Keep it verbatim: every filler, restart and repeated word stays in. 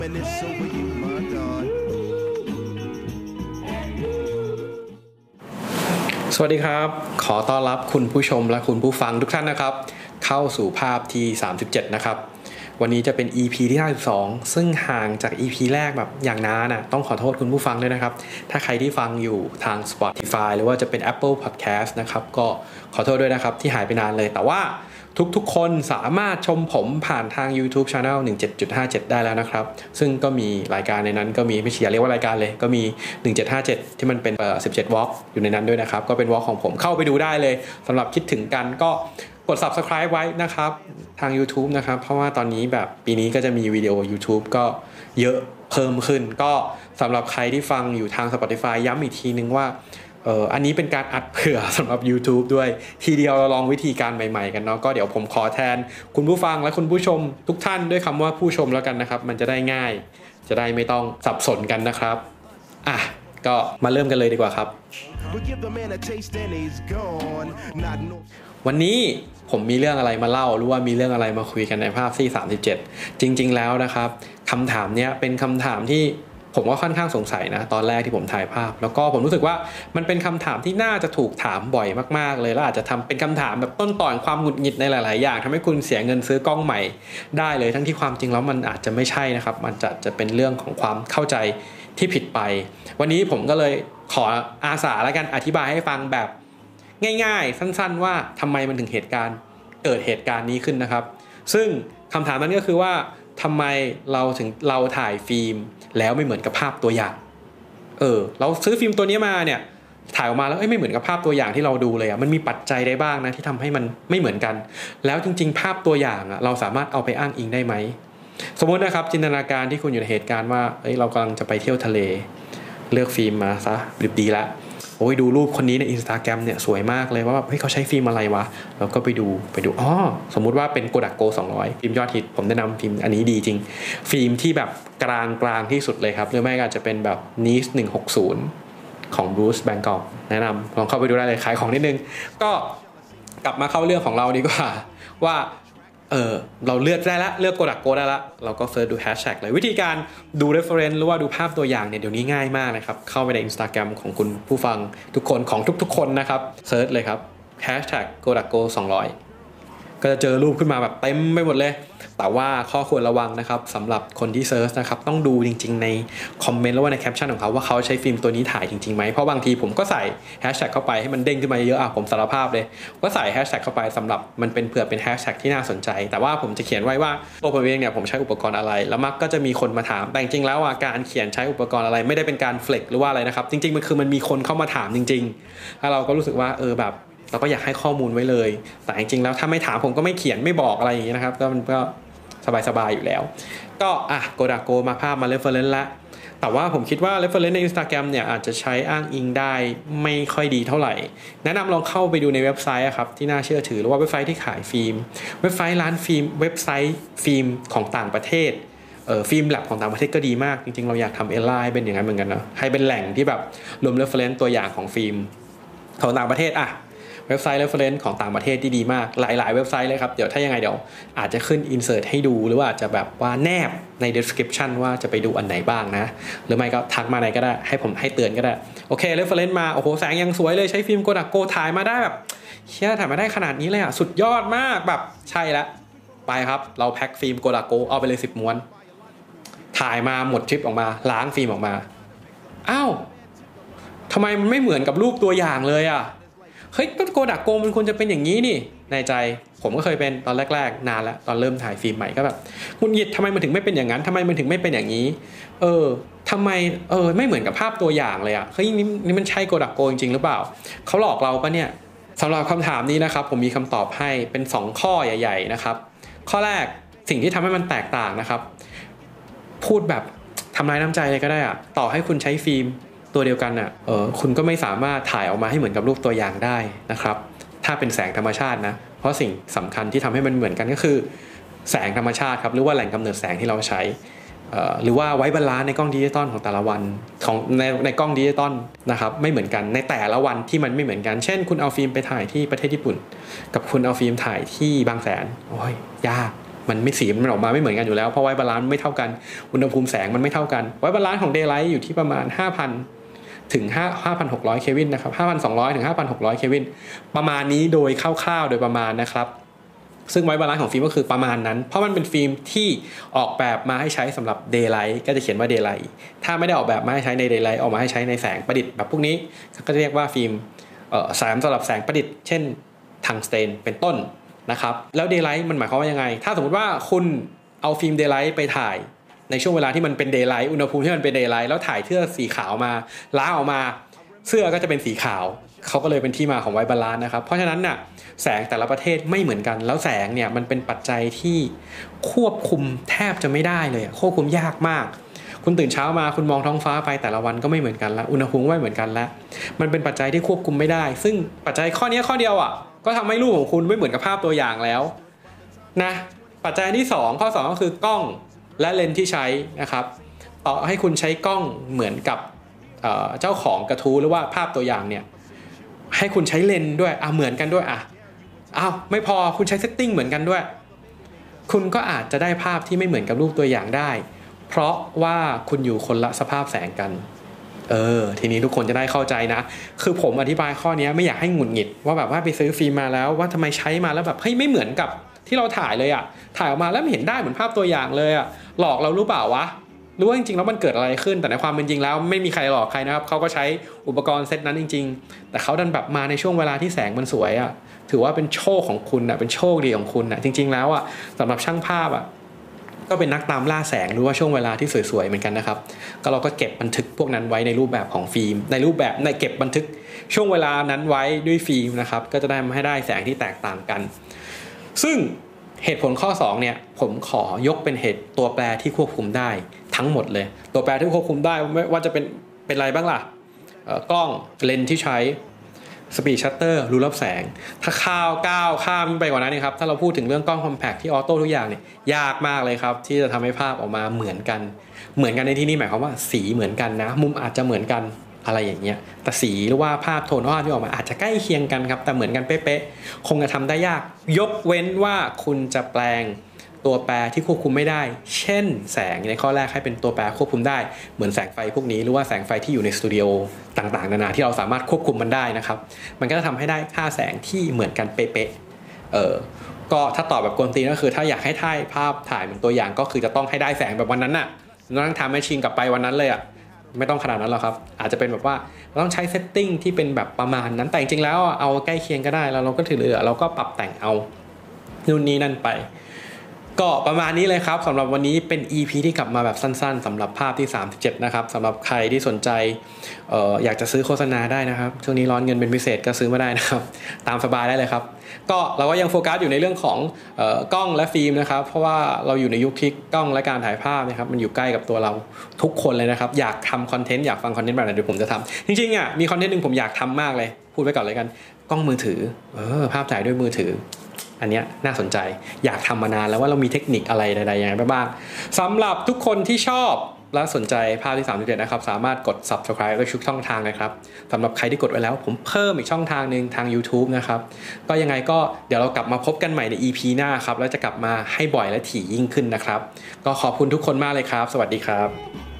สวัสดีครับขอต้อนรับคุณผู้ชมและคุณผู้ฟังทุกท่านนะครับเข้าสู่ภาพที่สามสิบเจ็ดนะครับวันนี้จะเป็น อี พี ที่ห้าสิบสองซึ่งห่างจาก อี พี แรกแบบอย่างนานนะต้องขอโทษคุณผู้ฟังด้วยนะครับถ้าใครที่ฟังอยู่ทาง Spotify หรือว่าจะเป็น Apple Podcast นะครับก็ขอโทษด้วยนะครับที่หายไปนานเลยแต่ว่าทุกๆคนสามารถชมผมผ่านทาง YouTube Channel หนึ่งเจ็ดจุดห้าเจ็ด ได้แล้วนะครับซึ่งก็มีรายการในนั้นก็มีไม่เชียร์เรียกว่ารายการเลยก็มีหนึ่งเจ็ดห้าเจ็ดที่มันเป็นเอ่อสิบเจ็ด Walk อยู่ในนั้นด้วยนะครับก็เป็น Walk ของผมเข้าไปดูได้เลยสำหรับคิดถึงกันก็กด Subscribe ไว้นะครับทาง YouTube นะครับเพราะว่าตอนนี้แบบปีนี้ก็จะมีวิดีโอ YouTube ก็เยอะเพิ่มขึ้นก็สำหรับใครที่ฟังอยู่ทาง Spotify ย้ำอีกทีนึงว่าเอ่ออันนี้เป็นการอัดเผื่อสำหรับ YouTube ด้วยทีเดียวเราลองวิธีการใหม่ๆกันเนาะก็เดี๋ยวผมขอแทนคุณผู้ฟังและคุณผู้ชมทุกท่านด้วยคำว่าผู้ชมแล้วกันนะครับมันจะได้ง่ายจะได้ไม่ต้องสับสนกันนะครับอ่ะก็มาเริ่มกันเลยดีกว่าครับวันนี้ผมมีเรื่องอะไรมาเล่าหรือว่ามีเรื่องอะไรมาคุยกันในภาพที่สามสิบเจ็ดจริงๆแล้วนะครับคำถามเนี้ยเป็นคำถามที่ผมก็ค่อนข้างสงสัยนะตอนแรกที่ผมถ่ายภาพแล้วก็ผมรู้สึกว่ามันเป็นคำถามที่น่าจะถูกถามบ่อยมากๆเลยแล้วอาจจะทำเป็นคำถามแบบต้นตอนความหงุดหงิดในหลายๆอย่างทำให้คุณเสียเงินซื้อกล้องใหม่ได้เลยทั้งที่ความจริงแล้วมันอาจจะไม่ใช่นะครับมันจะจะเป็นเรื่องของความเข้าใจที่ผิดไปวันนี้ผมก็เลยขออาสาและกันอธิบายให้ฟังแบบง่ายๆสั้นๆว่าทำไมมันถึงเหตุการณ์เกิดเหตุการณ์นี้ขึ้นนะครับซึ่งคำถามนั้นก็คือว่าทำไมเราถึงเราถ่ายฟิล์มแล้วไม่เหมือนกับภาพตัวอย่างเออเราซื้อฟิล์มตัวนี้มาเนี่ยถ่ายออกมาแล้วไม่เหมือนกับภาพตัวอย่างที่เราดูเลยอ่ะมันมีปัจจัยได้บ้างนะที่ทำให้มันไม่เหมือนกันแล้วจริงๆภาพตัวอย่างอ่ะเราสามารถเอาไปอ้างอิงได้ไหมสมมตินะครับจินตนาการที่คุณอยู่ในเหตุการณ์ว่าเอ้ยเรากำลังจะไปเที่ยวทะเลเลือกฟิล์มมาซะดิบดีละโอ้ยดูรูปคนนี้ใน Instagram เนี่ยสวยมากเลยว่าแบบเฮ้ยเขาใช้ฟิล์มอะไรวะแล้วก็ไปดูไปดูอ๋อสมมุติว่าเป็น Kodak Go สองร้อยฟิล์มยอดฮิตผมแนะนำฟิล์มอันนี้ดีจริงฟิล์มที่แบบกลางกลางที่สุดเลยครับหรือไม่ก็อาจจะเป็นแบบ Nice หนึ่งหกศูนย์ของ Bruce Bangkok แนะนำลองเข้าไปดูได้เลยขายของนิดนึงก็กลับมาเข้าเรื่องของเราดีกว่าว่าเออเราเลือกได้ละเลือก Kodak Go ได้ละเราก็เซิร์ชดูแฮชแท็กเลยวิธีการดู reference หรือว่าดูภาพตัวอย่างเนี่ยเดี๋ยวนี้ง่ายมากนะครับเข้าไปใน Instagram ของคุณผู้ฟังทุกคนของทุกๆคนนะครับเซิร์ชเลยครับแฮชแท็ก Kodak Go สองร้อยก็จะเจอรูปขึ้นมาแบบเต็มไปหมดเลยแต่ว่าข้อควรระวังนะครับสำหรับคนที่เซิร์ชนะครับต้องดูจริงๆในคอมเมนต์หรือว่าในแคปชั่นของเขาว่าเขาใช้ฟิล์มตัวนี้ถ่ายจริงๆไหมเพราะบางทีผมก็ใส่แฮชแท็กเข้าไปให้มันเด้งขึ้นมาเยอะอ่ะผมสารภาพเลยก็ใส่แฮชแท็กเข้าไปสำหรับมันเป็นเผื่อเป็นแฮชแท็กที่น่าสนใจแต่ว่าผมจะเขียนไว้ว่าตัวผมเองเนี่ยผมใช้อุปกรณ์อะไรแล้วมักก็จะมีคนมาถามแต่จริงๆแล้วการเขียนใช้อุปกรณ์อะไรไม่ได้เป็นการเฟล็กหรือว่าอะไรนะครับจริงๆมันคือมันมีคนเข้ามาถามจริงๆแล้วเราก็รู้สึกว่าเออแบบเราก็อยากให้ข้อมูลไว้เลยแต่จริงๆแล้วถ้าไม่ถามผมก็ไม่เขียนไม่บอกอะไรอย่างนี้นะครับก็มันก็สบายๆอยู่แล้วก็อ่ะ Kodak Go มาภาพมา reference ละแต่ว่าผมคิดว่า reference ใน Instagram เนี่ยอาจจะใช้อ้างอิงได้ไม่ค่อยดีเท่าไหร่แนะนำลองเข้าไปดูในเว็บไซต์ครับที่น่าเชื่อถือหรือว่าเว็บไซต์ที่ขายฟิล์มเว็บไซต์ร้านฟิล์มเว็บไซต์ฟิล์มของต่างประเทศเอ่อฟิล์มแลบของต่างประเทศก็ดีมากจริงๆเราอยากทำเอลล่าให้เป็นอย่างนั้นเหมือนกันนะให้เป็นแหล่งที่แบบรวม reference ตัวอย่างของฟิล์มของต่างประเทศอ่ะเว็บไซต์ reference ของต่างประเทศที่ดีมากหลายๆเว็บไซต์เลยครับเดี๋ยวถ้ายังไงเดี๋ยวอาจจะขึ้น insert ให้ดูหรือว่าอาจจะแบบว่าแนบใน description ว่าจะไปดูอันไหนบ้างนะหรือไม่ก็ทักมาไหนก็ได้ให้ผมให้เตือนก็ได้โอเค reference มาโอ้โหแสงยังสวยเลยใช้ฟิล์ม Kodak Go ถ่ายมาได้แบบเชี่ยถ่ายมาได้ขนาดนี้เลยอ่ะสุดยอดมากแบบใช่ละไปครับเราแพ็คฟิล์ม Kodak Go เอาไปเลยสิบม้วนถ่ายมาหมดทริปออกมาล้างฟิล์มออกมาอ้าวทำไมมันไม่เหมือนกับรูปตัวอย่างเลยอ่ะเฮ้ยก็โกดักโกมันควรจะเป็นอย่างนี้นี่ในใจผมก็เคยเป็นตอนแรกๆนานแล้วตอนเริ่มถ่ายฟิล์มใหม่ก็แบบคุณหยิดทำไมมันถึงไม่เป็นอย่างนั้นทำไมมันถึงไม่เป็นอย่างนี้เออทำไมเออไม่เหมือนกับภาพตัวอย่างเลยอ่ะเฮ้ยนี่นี่มันใช่โกดักโกจริงๆหรือเปล่าเขาหลอกเราปะเนี่ยสำหรับคำถามนี้นะครับผมมีคำตอบให้เป็นสองข้อใหญ่ๆนะครับข้อแรกสิ่งที่ทำให้มันแตกต่างนะครับพูดแบบทำร้ายน้ำใจเลยก็ได้อ่ะต่อให้คุณใช้ฟิล์มตัวเดียวกันอ่ะเออคุณก็ไม่สามารถถ่ายออกมาให้เหมือนกับรูปตัวอย่างได้นะครับถ้าเป็นแสงธรรมชาตินะเพราะสิ่งสำคัญที่ทำให้มันเหมือนกันก็คือแสงธรรมชาติครับหรือว่าแหล่งกำเนิดแสงที่เราใช้หรือว่าไว้บาลานซ์ในกล้องดิจิตอลของแต่ละวันของในในกล้องดิจิตอลนะครับไม่เหมือนกันในแต่ละวันที่มันไม่เหมือนกันเช่นคุณเอาฟิล์มไปถ่ายที่ประเทศญี่ปุ่นกับคุณเอาฟิล์มถ่ายที่บางแสนโอ้ยยากมันไม่สีมันออกมาไม่เหมือนกันอยู่แล้วเพราะไวท์บาลานซ์ไม่เท่ากันอุณหภูมิแสงมันไม่เท่ากันไวท์บาลานซ์ของ Daylight อยู่ที่ประมาณ ห้าพัน ถึงห้าพันหกร้อย เควินนะครับ ห้าพันสองร้อย ถึง ห้าพันหกร้อย เควินประมาณนี้โดยคร่าวๆโดยประมาณนะครับซึ่งไวท์บาลานซ์ของฟิล์มก็คือประมาณนั้นเพราะมันเป็นฟิล์มที่ออกแบบมาให้ใช้สำหรับ Daylight ก็จะเขียนว่า Daylight ถ้าไม่ได้ออกแบบมาให้ใช้ใน Daylight ออกมาให้ใช้ในแสงประดิษฐ์แบบพวกนี้ก็จะเรียกว่าฟิล์มเอ่อแสงสำหรับแสงประดิษฐ์เช่นทังสเตนเป็นต้นนะครับแล้ว Daylight มันหมายความว่ายังไงถ้าสมมติว่าคุณเอาฟิล์ม Daylight ไปถ่ายในช่วงเวลาที่มันเป็น Daylight อุณหภูมิที่มันเป็น Daylight แล้วถ่ายเสื้อสีขาวมาล้างออกมาเสื้อก็จะเป็นสีขาวเขาก็เลยเป็นที่มาของไวท์บาลานซ์นะครับเพราะฉะนั้นน่ะแสงแต่ละประเทศไม่เหมือนกันแล้วแสงเนี่ยมันเป็นปัจจัยที่ควบคุมแทบจะไม่ได้เลยควบคุมยากมากคุณตื่นเช้ามาคุณมองท้องฟ้าไปแต่ละวันก็ไม่เหมือนกันละอุณหภูมิไม่เหมือนกันละมันเป็นปัจจัยที่ควบคุมไม่ได้ซึ่งปัจจัยข้อนี้ข้อเดียวอ่ะก็ทำให้รูปของคุณไม่เหมือนกับภาพตัวอย่างแล้วนะปัจจัยที่สองข้อสองก็คือกล้องและเลนส์ที่ใช้นะครับต่อให้คุณใช้กล้องเหมือนกับเจ้าของกระทู้หรือว่าภาพตัวอย่างเนี่ยให้คุณใช้เลนส์ด้วยอ่ะเหมือนกันด้วยอ่ะอ้าวไม่พอคุณใช้เซตติ้งเหมือนกันด้วยคุณก็อาจจะได้ภาพที่ไม่เหมือนกับรูปตัวอย่างได้เพราะว่าคุณอยู่คนละสภาพแสงกันเออทีนี้ทุกคนจะได้เข้าใจนะคือผมอธิบายข้อนี้ไม่อยากให้หงุดหงิดว่าแบบว่าไปซื้อฟิล์มมาแล้วว่าทำไมใช้มาแล้วแบบเฮ้ยไม่เหมือนกับที่เราถ่ายเลยอ่ะถ่ายออกมาแล้วไม่เห็นได้เหมือนภาพตัวอย่างเลยอ่ะหลอกเรารู้เปล่าวะรู้ว่าจริงๆแล้วมันเกิดอะไรขึ้นแต่ในความเป็นจริงแล้วไม่มีใครหลอกใครนะครับเขาก็ใช้อุปกรณ์เซตนั้นจริงๆแต่เขาดันแบบมาในช่วงเวลาที่แสงมันสวยอ่ะถือว่าเป็นโชคของคุณอ่ะเป็นโชคดีของคุณอ่ะจริงๆแล้วอ่ะสำหรับช่างภาพอ่ะก็เป็นนักตามล่าแสงหรือว่าช่วงเวลาที่สวยๆเหมือนกันนะครับก็เราก็เก็บบันทึกพวกนั้นไว้ในรูปแบบของฟิล์มในรูปแบบในเก็บบันทึกช่วงเวลานั้นไว้ด้วยฟิล์มนะครับก็จะได้ให้ได้แสงที่แตกต่างกันซึ่งเหตุผลข้อสองเนี่ยผมขอยกเป็นเหตุตัวแปรที่ควบคุมได้ทั้งหมดเลยตัวแปรที่ควบคุมได้ไม่ว่าจะเป็นเป็นอะไรบ้างล่ะกล้องเลนส์ที่ใช้สปีดชัตเตอร์รูรับแสงถ้าข้าวก้าวข้ามไปกว่านั้นนี่ครับถ้าเราพูดถึงเรื่องกล้องคอมแพคที่ออโต้ทุกอย่างเนี่ยยากมากเลยครับที่จะทำให้ภาพออกมาเหมือนกันเหมือนกันในที่นี้หมายความว่าสีเหมือนกันนะมุมอาจจะเหมือนกันอะไรอย่างเงี้ยแต่สีหรือว่าภาพโทนภาพที่ออกมาอาจจะใกล้เคียงกันครับแต่เหมือนกันเป๊ะๆคงจะทำได้ยากยกเว้นว่าคุณจะแปลงตัวแปรที่ควบคุมไม่ได้เช่นแสงในข้อแรกให้เป็นตัวแปรควบคุมได้เหมือนแสงไฟพวกนี้หรือว่าแสงไฟที่อยู่ในสตูดิโอต่างๆนานาที่เราสามารถควบคุมมันได้นะครับมันก็จะทำให้ได้ค่าแสงที่เหมือนกันเป๊ะๆเออก็ถ้าตอบแบบกวนตีนก็คือถ้าอยากให้ถ่ายภาพถ่ายเหมือนตัวอย่างก็คือจะต้องให้ได้แสงแบบวันนั้นน่ะต้องทำแมชชีนกลับไปวันนั้นเลยอ่ะไม่ต้องขนาดนั้นหรอกครับอาจจะเป็นแบบว่าเราต้องใช้เซตติ้งที่เป็นแบบประมาณนั้นแต่จริงๆแล้วเอาใกล้เคียงก็ได้แล้วเราก็ถือเหลือเราก็ปรับแต่งเอานู่นนี่นั่นไปก็ประมาณนี้เลยครับสำหรับวันนี้เป็น อี พี ที่กลับมาแบบสั้นๆสำหรับภาพที่สามสิบเจ็ดนะครับสำหรับใครที่สนใจเอ่ออยากจะซื้อโฆษณาได้นะครับช่วงนี้ร้อนเงินเป็นพิเศษก็ซื้อมาได้นะครับตามสบายได้เลยครับก็เราก็ยังโฟกัสอยู่ในเรื่องของเอ่อกล้องและฟิล์มนะครับเพราะว่าเราอยู่ในยุคที่กล้องและการถ่ายภาพนะครับมันอยู่ใกล้กับตัวเราทุกคนเลยนะครับอยากทำคอนเทนต์อยากฟังคอนเทนต์แบบไหนเดี๋ยวผมจะทำจริงๆอ่ะมีคอนเทนต์นึงผมอยากทำมากเลยพูดไว้ก่อนเลยกันกล้องมือถือเออภาพถ่ายด้วยมือถืออันนี้น่าสนใจอยากทำมานานแล้วว่าเรามีเทคนิคอะไรใดๆยังไงบ้างสำหรับทุกคนที่ชอบและสนใจภาพที่สามสิบเจ็ดนะครับสามารถกด ซับสไครบ์ และทุกช่องทางนะครับสำหรับใครที่กดไว้แล้วผมเพิ่มอีกช่องทางนึงทาง ยูทูบ นะครับก็ยังไงก็เดี๋ยวเรากลับมาพบกันใหม่ใน อี พี หน้าครับแล้วจะกลับมาให้บ่อยและถี่ยิ่งขึ้นนะครับก็ขอบคุณทุกคนมากเลยครับสวัสดีครับ